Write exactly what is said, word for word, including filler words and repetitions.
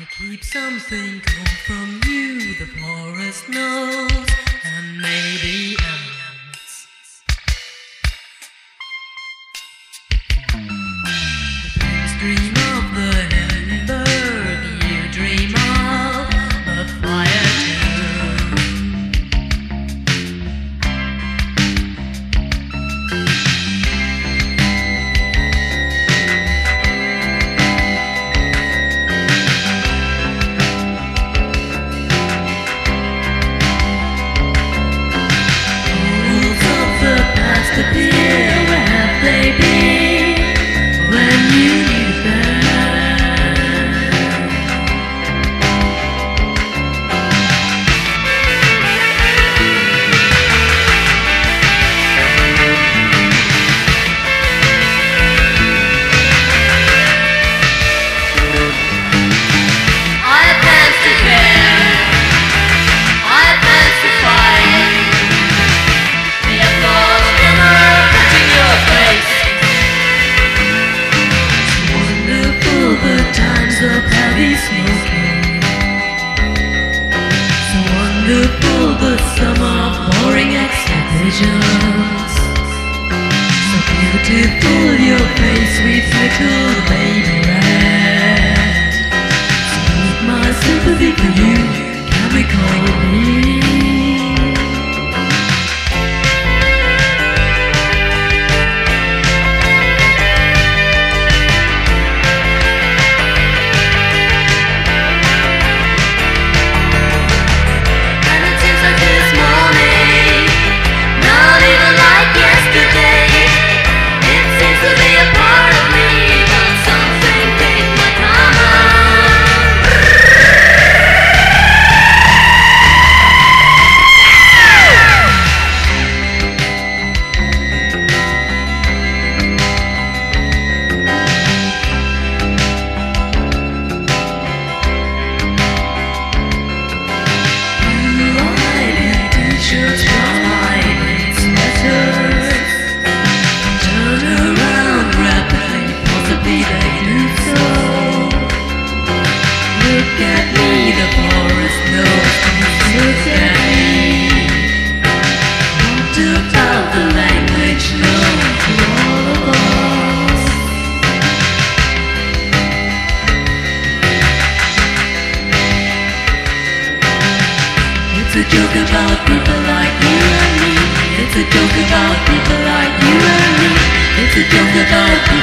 Keep something cold from you, the forest knows, and maybe animals. The pigs dream of the Hindenburg, you dream of a fire too. Where have they been when you need them? I have plans to care, I have plans to fight. The applause of heavy smoking, so wonderful the summer pouring exhibitions, so beautiful your face, sweet little baby red. So with my sympathy for you, can we call me? It's a joke about people like you and me. It's a joke about people like you and me. It's a joke about